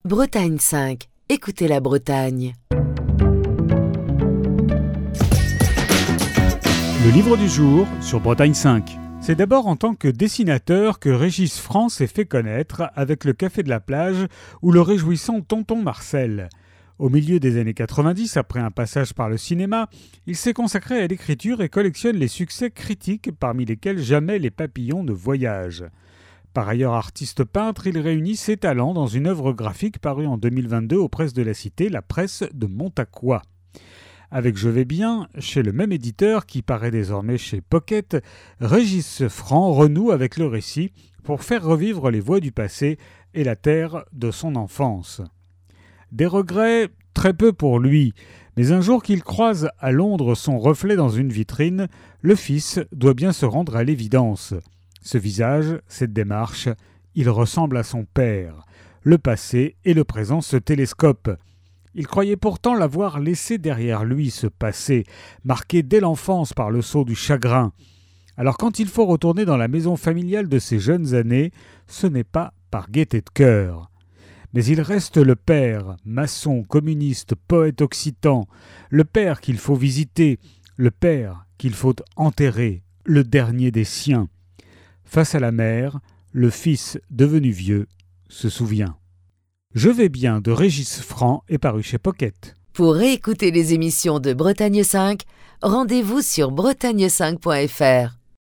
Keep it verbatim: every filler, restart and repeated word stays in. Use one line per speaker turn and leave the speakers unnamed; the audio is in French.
Bretagne cinq. Écoutez la Bretagne.
Le livre du jour sur Bretagne cinq. C'est d'abord en tant que dessinateur que Régis Franc s'est fait connaître avec le Café de la Plage ou le réjouissant Tonton Marcel. Au milieu des années quatre-vingt-dix, après un passage par le cinéma, il s'est consacré à l'écriture et collectionne les succès critiques parmi lesquels jamais les papillons ne voyagent. Par ailleurs artiste peintre, il réunit ses talents dans une œuvre graphique parue en deux mille vingt-deux aux presses de la Cité, la presse de Montaqua. Avec Je vais bien, chez le même éditeur qui paraît désormais chez Pocket, Régis Franc renoue avec le récit pour faire revivre les voix du passé et la terre de son enfance. Des regrets, très peu pour lui, mais un jour qu'il croise à Londres son reflet dans une vitrine, le fils doit bien se rendre à l'évidence. Ce visage, cette démarche, il ressemble à son père. Le passé et le présent se télescopent. Il croyait pourtant l'avoir laissé derrière lui, ce passé, marqué dès l'enfance par le sceau du chagrin. Alors quand il faut retourner dans la maison familiale de ses jeunes années, ce n'est pas par gaieté de cœur. Mais il reste le père, maçon, communiste, poète occitan, le père qu'il faut visiter, le père qu'il faut enterrer, le dernier des siens. Face à la mère, le fils devenu vieux se souvient. Je vais bien de Régis Franc est paru chez Pocket.
Pour réécouter les émissions de Bretagne cinq, rendez-vous sur bretagne cinq point f r.